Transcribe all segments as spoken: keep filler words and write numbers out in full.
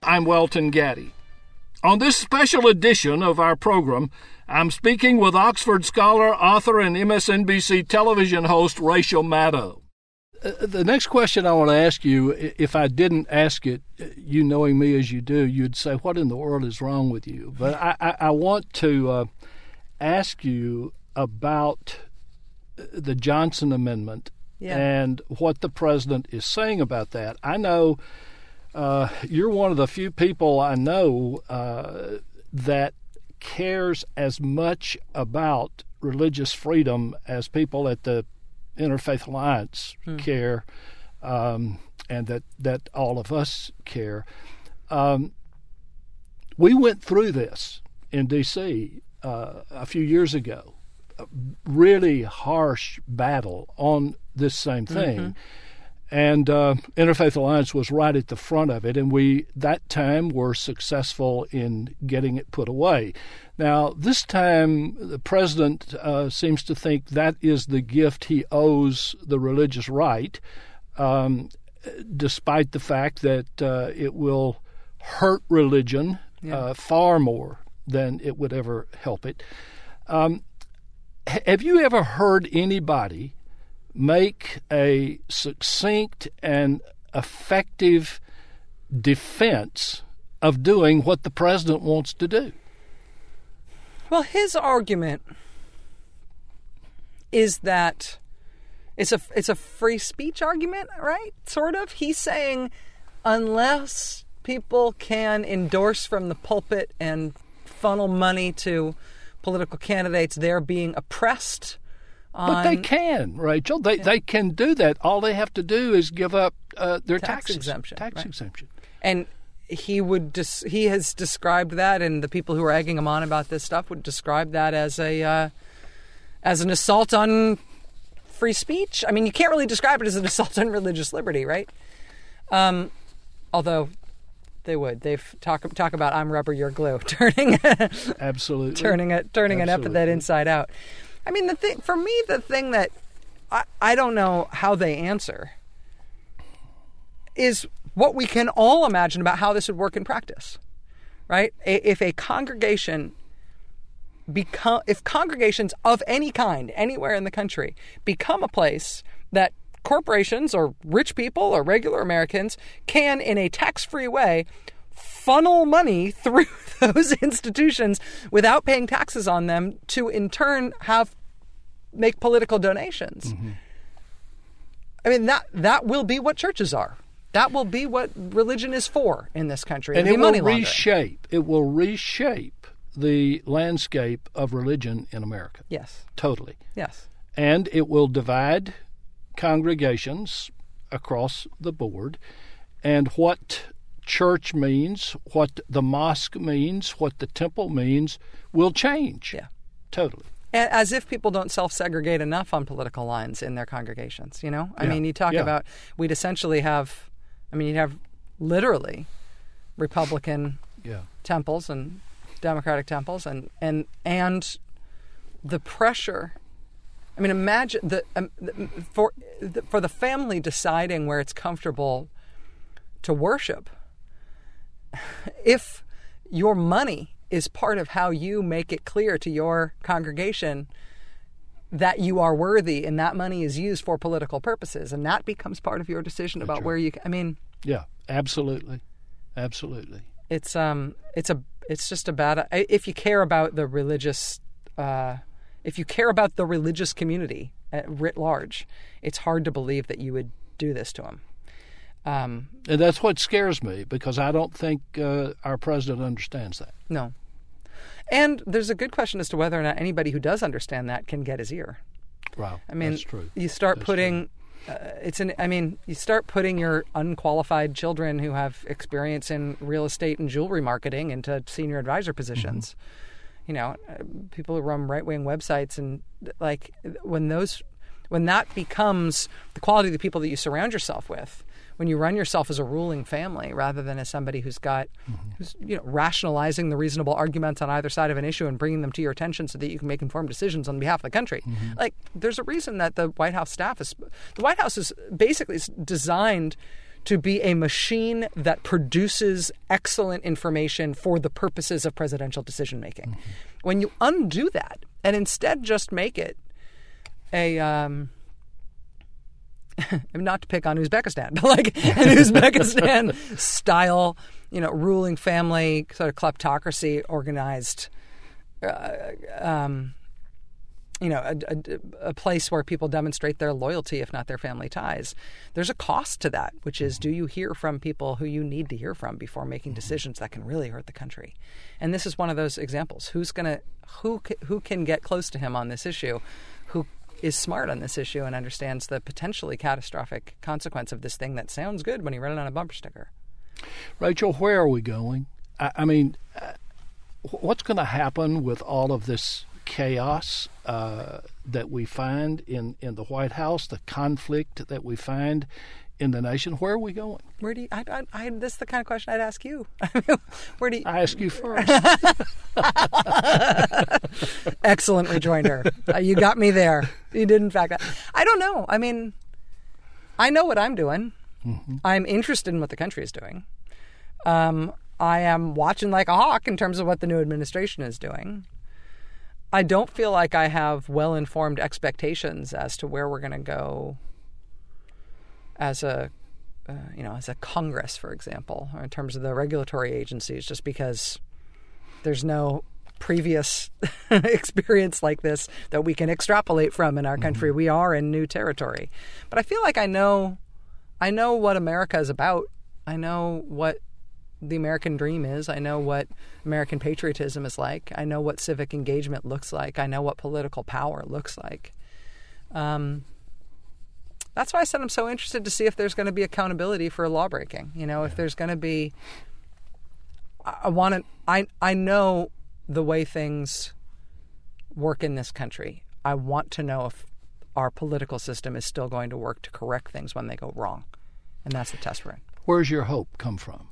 I'm Welton Gaddy. On this special edition of our program, I'm speaking with Oxford scholar, author, and M S N B C television host Rachel Maddow. Uh, the next question I want to ask you, if I didn't ask it, you knowing me as you do, you'd say, what in the world is wrong with you? But I, I, I want to uh, ask you about the Johnson Amendment yeah. and what the president is saying about that. I know uh, you're one of the few people I know uh, that cares as much about religious freedom as people at the Interfaith Alliance hmm. care, um, and that, that all of us care. Um, we went through this in D C uh, a few years ago. A really harsh battle on this same thing. Mm-hmm. And uh, Interfaith Alliance was right at the front of it, and we, that time, were successful in getting it put away. Now, this time, the president uh, seems to think that is the gift he owes the religious right, um, despite the fact that uh, it will hurt religion yeah. uh, far more than it would ever help it. Um, have you ever heard anybody make a succinct and effective defense of doing what the president wants to do? Well, his argument is that it's a it's a free speech argument, right? Sort of. He's saying unless people can endorse from the pulpit and funnel money to political candidates, they're being oppressed. But they can, Rachel. They yeah. they can do that. All they have to do is give up uh, their tax taxes, exemption. Tax right. exemption. And he would dis- he has described that, and the people who are egging him on about this stuff would describe that as a uh, as an assault on free speech. I mean, you can't really describe it as an assault on religious liberty, right? Um, although they would. They've talk talk about I'm rubber, you're glue, turning absolutely turning it turning absolutely. an epithet inside out. I mean, the thing for me, the thing that I, I don't know how they answer is what we can all imagine about how this would work in practice, right? If a congregation become, if congregations of any kind, anywhere in the country, become a place that corporations or rich people or regular Americans can, in a tax-free way, funnel money through those institutions without paying taxes on them to in turn have make political donations. Mm-hmm. I mean, that that will be what churches are. That will be what religion is for in this country. And It'll it be will money reshape. It will reshape the landscape of religion in America. Yes. Totally. Yes. And it will divide congregations across the board. And what church means, what the mosque means, what the temple means will change. Yeah. Totally. As if people don't self-segregate enough on political lines in their congregations, you know? I yeah. mean, you talk yeah. about, we'd essentially have, I mean, you'd have literally Republican yeah. temples and Democratic temples and, and, and the pressure. I mean, imagine the, um, the for the, for the family deciding where it's comfortable to worship. If your money is part of how you make it clear to your congregation that you are worthy and that money is used for political purposes, and that becomes part of your decision That's about right. where you, I mean. Yeah, absolutely. Absolutely. It's, um, it's a, it's just a bad, if you care about the religious, uh, if you care about the religious community writ large, it's hard to believe that you would do this to them. Um, and that's what scares me, because I don't think uh, our president understands that. No. And there's a good question as to whether or not anybody who does understand that can get his ear. Wow, I mean, that's true. You start that's putting, uh, it's an. I mean, you start putting your unqualified children who have experience in real estate and jewelry marketing into senior advisor positions. Mm-hmm. You know, uh, people who run right-wing websites, and like when those, when that becomes the quality of the people that you surround yourself with. When you run yourself as a ruling family rather than as somebody who's got, mm-hmm. who's you know rationalizing the reasonable arguments on either side of an issue and bringing them to your attention so that you can make informed decisions on behalf of the country. Mm-hmm. Like, there's a reason that the White House staff is, the White House is basically designed to be a machine that produces excellent information for the purposes of presidential decision-making. Mm-hmm. When you undo that and instead just make it a... Um, not to pick on Uzbekistan, but like an Uzbekistan-style, you know, ruling family, sort of kleptocracy organized, uh, um, you know, a, a, a place where people demonstrate their loyalty, if not their family ties. There's a cost to that, which is, do you hear from people who you need to hear from before making decisions that can really hurt the country? And this is one of those examples. Who's gonna, who, who can get close to him on this issue? Who is smart on this issue and understands the potentially catastrophic consequence of this thing that sounds good when you run it on a bumper sticker? Rachel, where are we going? I, I mean, uh, what's going to happen with all of this chaos uh, that we find in, in the White House, the conflict that we find in the nation? Where are we going? Where do you, I, I, I, this is the kind of question I'd ask you. Where do you, I ask you first. Excellent rejoinder. Uh, you got me there. You did, in fact. I don't know. I mean, I know what I'm doing. Mm-hmm. I'm interested in what the country is doing. Um, I am watching like a hawk in terms of what the new administration is doing. I don't feel like I have well-informed expectations as to where we're going to go as a, uh, you know, as a Congress, for example, or in terms of the regulatory agencies, just because there's no previous experience like this that we can extrapolate from in our country. Mm-hmm. We are in new territory. But I feel like I know, I know what America is about. I know what the American dream is. I know what American patriotism is like. I know what civic engagement looks like. I know what political power looks like. Um, That's why I said I'm so interested to see if there's going to be accountability for lawbreaking. You know, if there's going to be, I want to, I, I know the way things work in this country. I want to know if our political system is still going to work to correct things when they go wrong. And that's the test we're in. Where's your hope come from?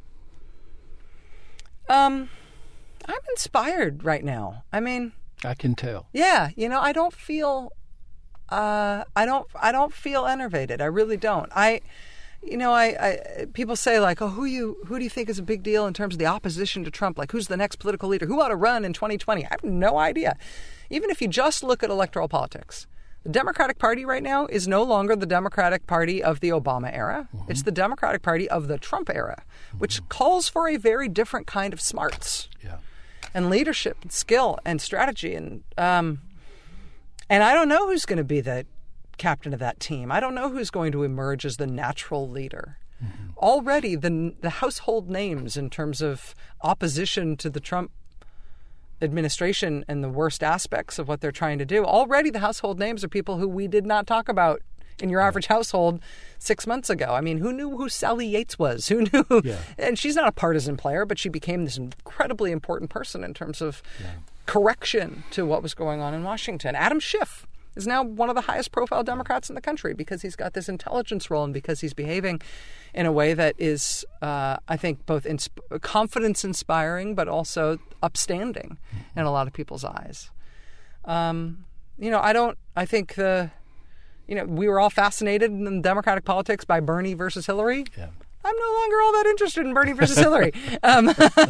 Um, I'm inspired right now. I mean, I can tell. Yeah. You know, I don't feel... Uh, I don't. I don't feel enervated. I really don't. I, you know, I, I. People say like, "Oh, who you? Who do you think is a big deal in terms of the opposition to Trump? Like, who's the next political leader? Who ought to run in twenty twenty?" I have no idea. Even if you just look at electoral politics, the Democratic Party right now is no longer the Democratic Party of the Obama era. Mm-hmm. It's the Democratic Party of the Trump era, mm-hmm. which calls for a very different kind of smarts, yeah. and leadership, and skill, and strategy, and. Um, And I don't know who's going to be the captain of that team. I don't know who's going to emerge as the natural leader. Mm-hmm. Already, the the household names in terms of opposition to the Trump administration and the worst aspects of what they're trying to do, already the household names are people who we did not talk about in your average household six months ago. I mean, who knew who Sally Yates was? Who knew? Yeah. And she's not a partisan player, but she became this incredibly important person in terms of yeah. correction to what was going on in Washington. Adam Schiff is now one of the highest profile Democrats in the country because he's got this intelligence role and because he's behaving in a way that is, uh, I think, both insp- confidence inspiring, but also upstanding mm-hmm. in a lot of people's eyes. Um, you know, I don't, I think the, you know, we were all fascinated in Democratic politics by Bernie versus Hillary. Yeah. I'm no longer all that interested in Bernie versus Hillary. Um,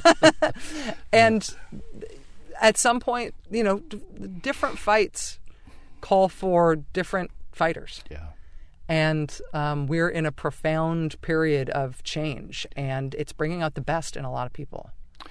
and at some point, you know, d- different fights call for different fighters. Yeah. And um, we're in a profound period of change, and it's bringing out the best in a lot of people.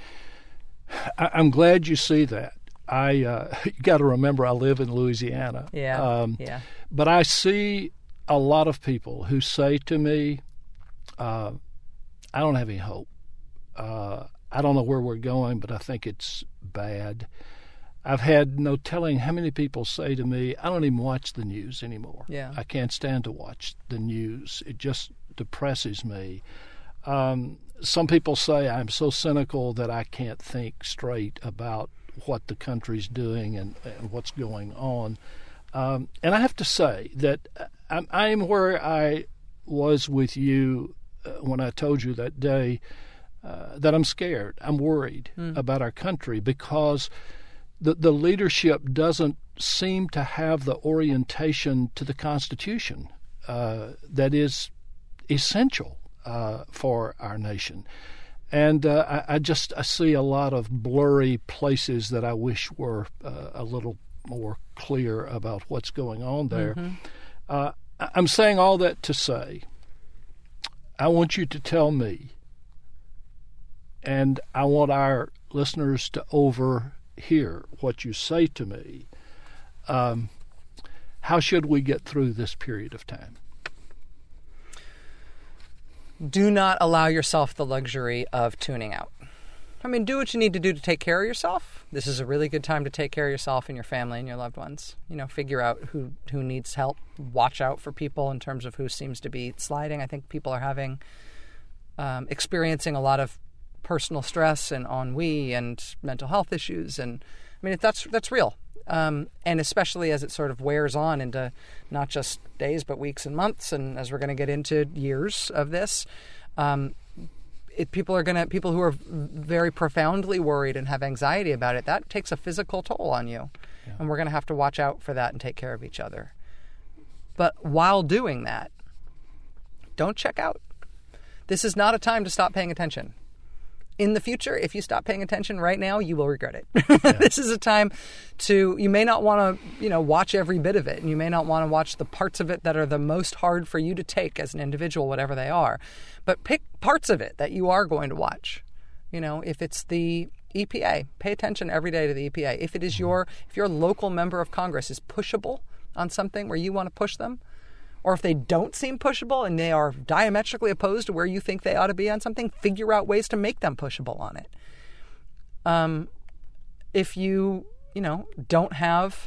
I- I'm glad you see that. I uh, you got to remember, I live in Louisiana. Yeah, um, yeah. But I see a lot of people who say to me, uh, I don't have any hope. Uh, I don't know where we're going, but I think it's bad. I've had no telling how many people say to me, I don't even watch the news anymore. Yeah. I can't stand to watch the news. It just depresses me. Um, some people say I'm so cynical that I can't think straight about what the country's doing and, and what's going on. Um, and I have to say that I'm, I'm where I was with you uh, when I told you that day uh, that I'm scared. I'm worried mm. about our country because the, the leadership doesn't seem to have the orientation to the Constitution uh, that is essential uh, for our nation. And uh, I, I just I see a lot of blurry places that I wish were uh, a little more clear about what's going on there. Mm-hmm. Uh, I'm saying all that to say, I want you to tell me, and I want our listeners to overhear what you say to me. Um, how should we get through this period of time? Do not allow yourself the luxury of tuning out. I mean, do what you need to do to take care of yourself. This is a really good time to take care of yourself and your family and your loved ones. You know, figure out who, who needs help. Watch out for people in terms of who seems to be sliding. I think people are having, um, experiencing a lot of personal stress and ennui and mental health issues. And I mean, that's, that's real. Um, and especially as it sort of wears on into not just days, but weeks and months. And as we're going to get into years of this, um, It, people are going to people who are very profoundly worried and have anxiety about it, that takes a physical toll on you. Yeah. And we're going to have to watch out for that and take care of each other. But while doing that, don't check out. This is not a time to stop paying attention. In the future, if you stop paying attention right now, you will regret it. Yeah. This is a time to, you may not want to, you know, watch every bit of it, and you may not want to watch the parts of it that are the most hard for you to take as an individual, whatever they are. But pick parts of it that you are going to watch. You know, if it's the E P A, pay attention every day to the E P A. If it is your, if your local member of Congress is pushable on something where you want to push them, or if they don't seem pushable and they are diametrically opposed to where you think they ought to be on something, figure out ways to make them pushable on it. Um, if you, you know, don't have,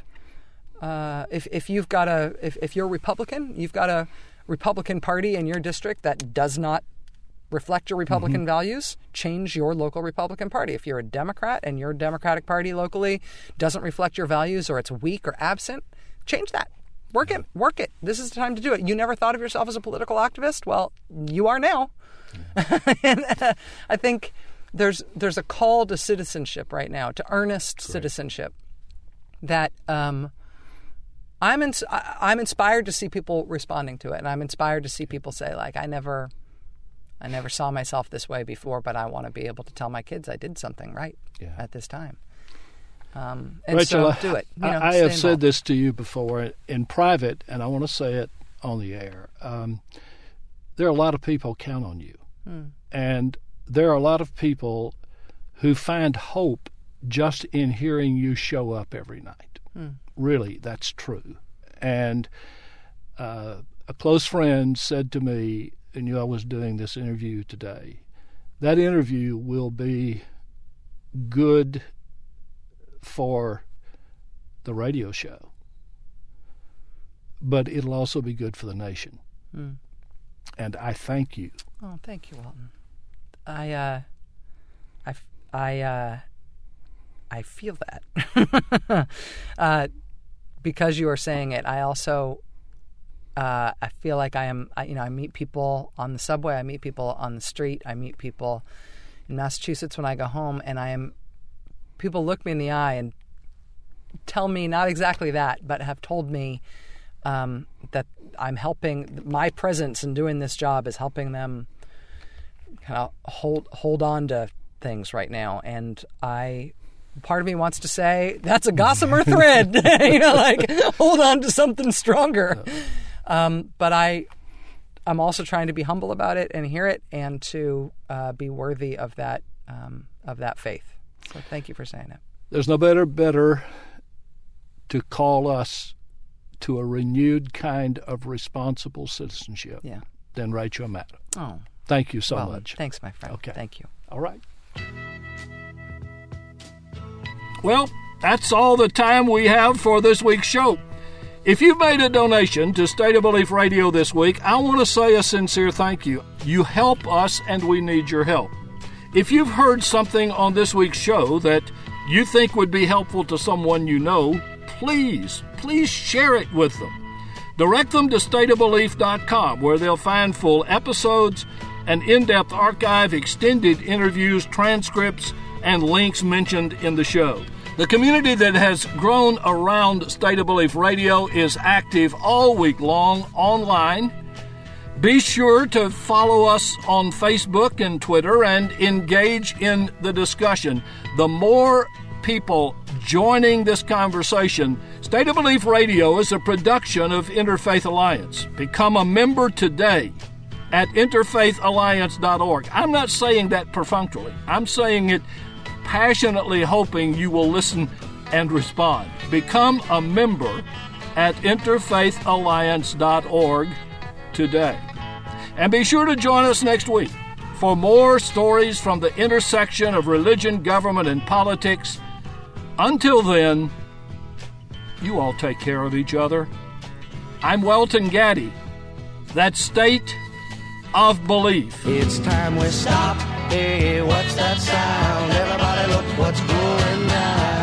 uh, if if you've got a, if, if you're Republican, you've got a Republican Party in your district that does not reflect your Republican mm-hmm. values, change your local Republican Party. If you're a Democrat and your Democratic Party locally doesn't reflect your values, or it's weak or absent, change that. Work it. Work it. This is the time to do it. You never thought of yourself as a political activist? Well, you are now. Yeah. and uh, I think there's there's a call to citizenship right now, to earnest Great. citizenship, that um, I'm ins- I'm inspired to see people responding to it, and I'm inspired to see people say, like, I never I never saw myself this way before, but I want to be able to tell my kids I did something right yeah. at this time. Um, and Rachel, so do it. You know, I, I have involved. said this to you before in private, and I want to say it on the air. Um, there are a lot of people count on you. Hmm. And there are a lot of people who find hope just in hearing you show up every night. Hmm. Really, that's true. And uh, a close friend said to me, and knew I was doing this interview today, that interview will be good for the radio show, but it'll also be good for the nation. Mm. And I thank you. Oh, thank you, Walton. I, uh, I, I, uh, I feel that. uh, because you are saying it, I also, uh, I feel like I am, I, you know, I meet people on the subway, I meet people on the street, I meet people in Massachusetts when I go home, and I am, people look me in the eye and tell me not exactly that, but have told me um, that I'm helping, my presence in doing this job is helping them kind of hold hold on to things right now. And I, part of me wants to say, that's a gossamer thread, you know, like hold on to something stronger. Um, but I, I'm also trying to be humble about it and hear it, and to uh, be worthy of that um, of that faith. So thank you for saying it. There's no better better to call us to a renewed kind of responsible citizenship yeah. than Rachel Maddow. Oh, thank you so well, much. Thanks, my friend. Okay. Thank you. All right. Well, that's all the time we have for this week's show. If you've made a donation to State of Belief Radio this week, I want to say a sincere thank you. You help us, and we need your help. If you've heard something on this week's show that you think would be helpful to someone you know, please, please share it with them. Direct them to state of belief dot com, where they'll find full episodes, an in-depth archive, extended interviews, transcripts, and links mentioned in the show. The community that has grown around State of Belief Radio is active all week long online. Be sure to follow us on Facebook and Twitter and engage in the discussion. The more people joining this conversation, State of Belief Radio is a production of Interfaith Alliance. Become a member today at interfaith alliance dot org. I'm not saying that perfunctorily. I'm saying it passionately, hoping you will listen and respond. Become a member at interfaith alliance dot org today. And be sure to join us next week for more stories from the intersection of religion, government, and politics. Until then, you all take care of each other. I'm Welton Gaddy. That's State of Belief. It's time we stop. Hey, what's that sound? Everybody look what's going down.